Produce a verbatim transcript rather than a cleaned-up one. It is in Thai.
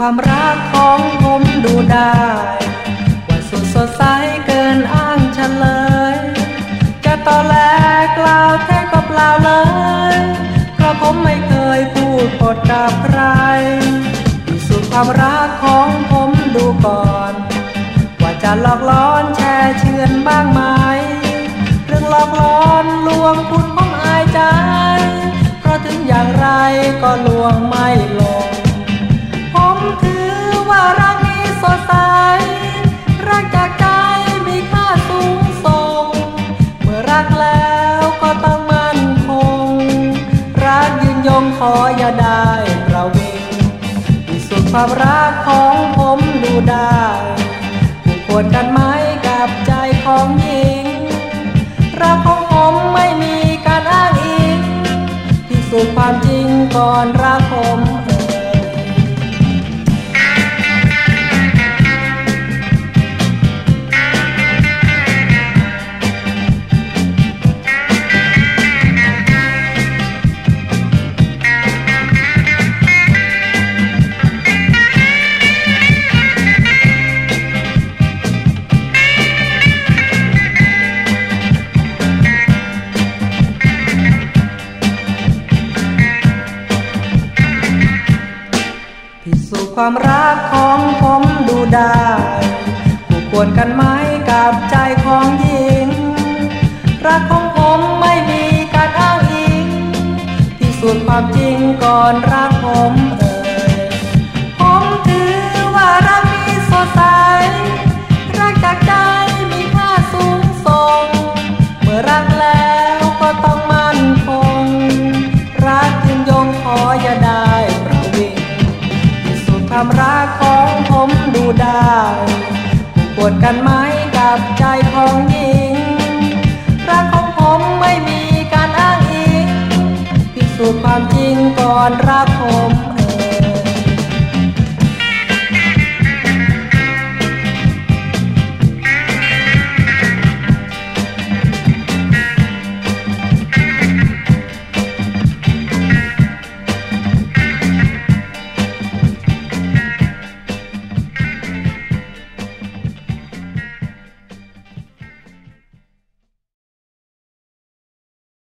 ความรักของผมดูได้ว่าสุดสดใสเกินอ้างเฉลยจะตอแหลกล่าวแท้ก็เปล่าเลยเพราะผมไม่เคยพูดปดกับใครพิสูจน์ความรักของผมดูก่อนว่าจะหลอกล้อนแช่เชือนบ้างไหมเรื่องหลอกล้อนลวงคุณผมอายใจเพราะถึงอย่างไรก็ลวงไม่ลงผมถือว่ารักนี้สดใสรักจากใจมีค่าสูงส่งเมื่อรักแล้วก็ต้องมั่นคงรักยืนยงขออย่าได้ประวิงพิสูจน์ความรักของผมดูได้ผู้ควรกันไหมกับใจของหญิงรักของผมไม่มีการอ้างอิงพิสูจน์ความจริงก่อนรักผมความรักของผมดูได้คู่ควรกันไหมกับใจของหญิงรักของผมไม่มีการอ้างอิงพิสูจน์ความจริงก่อนรักผมเอ่ยผมถือว่ารักนี้สดใสรักจากใจมีค่าสูงส่งเมื่อรักแล้วก็ต้องมั่นคงรักยืนยงขออย่าได้ประวิงความรักของผมดูได้ผู้ควรกันไหมกับใจของหญิงรักของผมไม่มีการอ้างอิงพิสูจน์ความจริงก่อนรัก